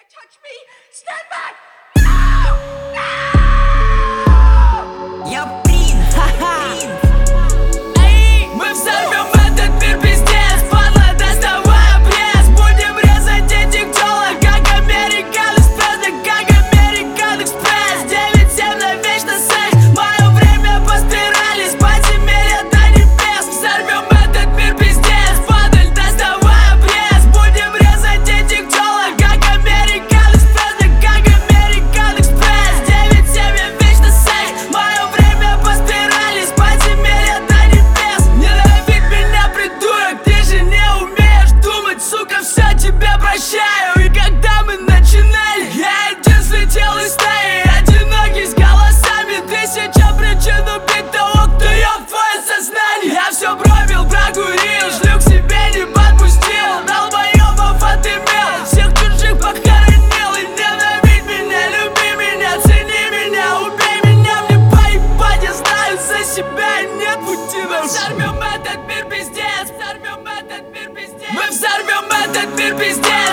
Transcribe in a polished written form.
Touch me! Stand back! No! No! Я Прин, ха-ха. Эй, мы взорвем этот мир, пиздец. Падла, доставай обрез. Будем резать этих тёлок, как American Express, да как American Express. 9-7 на вечный секс. Мое время по спирали, с подземелья до небес. Взорвем этот мир, пиздец. Падаль, доставай обрез. Будем резать этих тёлок, как American Express, да как American Express. 9-7 вечный секс. Мое время по спирали, с подземелья до небес. Ненавидь меня, придурок, ты же не умеешь думать, сука, все тебя прощаю. И когда мы начинали, я один слетел из стаи, одинокий с голосами. Тысяча причин убить того, кто ёб твое сознание. Я все пробил, прокурил, шлюх себе не подпустил. Долбоёбов отымел, всех чужих похоронил. И ненавидь меня, люби меня, цени меня, убей меня, мне поебать, я знаю за себя, нет пути. Мы взорвем этот мир, пиздец. Взорвем этот мир, пиздец. Мы взорвем этот мир, пиздец.